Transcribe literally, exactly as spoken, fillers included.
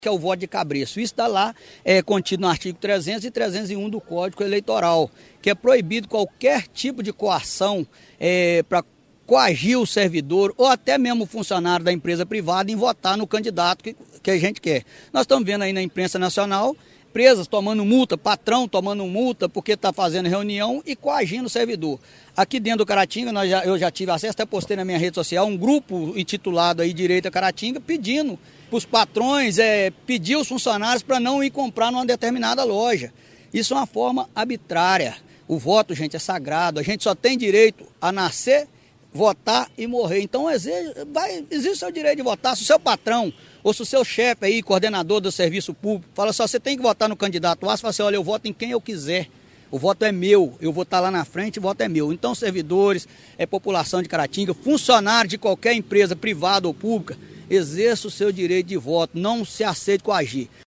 que é o voto de cabresto. Isso está lá, é, contido no artigo trezentos e trezentos e um do Código Eleitoral, que é proibido qualquer tipo de coação é, para coagir o servidor ou até mesmo o funcionário da empresa privada em votar no candidato que, que a gente quer. Nós estamos vendo aí na imprensa nacional empresas tomando multa, patrão tomando multa porque está fazendo reunião e coagindo o servidor. Aqui dentro do Caratinga, nós já, eu já tive acesso, até postei na minha rede social, um grupo intitulado aí Direita Caratinga, pedindo para os patrões, é, pedir os funcionários para não ir comprar numa determinada loja. Isso é uma forma arbitrária. O voto, gente, é sagrado. A gente só tem direito a nascer, votar e morrer. Então exige, vai, existe o seu direito de votar. Se o seu patrão ou se o seu chefe aí, coordenador do serviço público, fala só, você tem que votar no candidato A, você fala assim, olha, eu voto em quem eu quiser. O voto é meu, eu vou estar lá na frente, o voto é meu. Então, servidores, é população de Caratinga, funcionários de qualquer empresa privada ou pública, exerça o seu direito de voto, não se aceite coagir.